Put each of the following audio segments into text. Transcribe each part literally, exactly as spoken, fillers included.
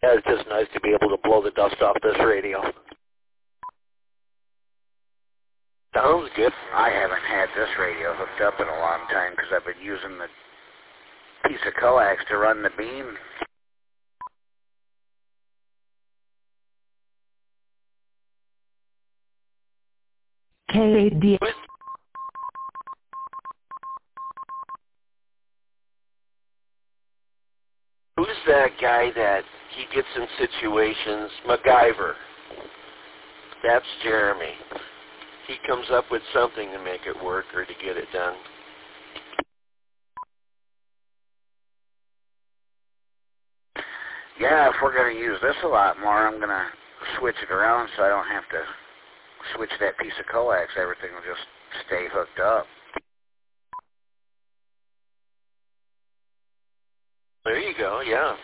Yeah, it's just nice to be able to blow the dust off this radio. Sounds good. I haven't had this radio hooked up in a long time because I've been using the piece of coax to run the beam. K A D. Who's that guy that he gets in situations? MacGyver. That's Jeremy. He comes up with something to make it work or to get it done. Yeah, if we're going to use this a lot more, I'm going to switch it around so I don't have to switch that piece of coax. Everything will just stay hooked up. There you go, yeah.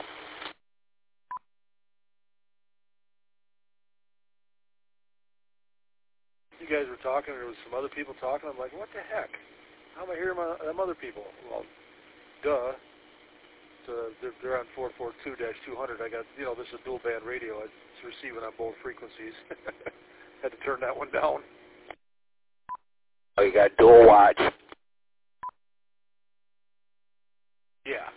You guys were talking, there was some other people talking. I'm like, what the heck? How am I hearing my, them other people? Well, duh. So they're, they're on four forty-two dash two hundred. I got, you know, this is a dual band radio. It's receiving on both frequencies. Had to turn that one down. Oh, you got dual watch. Yeah.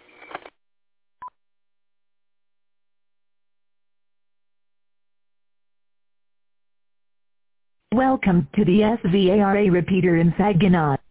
Welcome to the S V A R A repeater in Saginaw.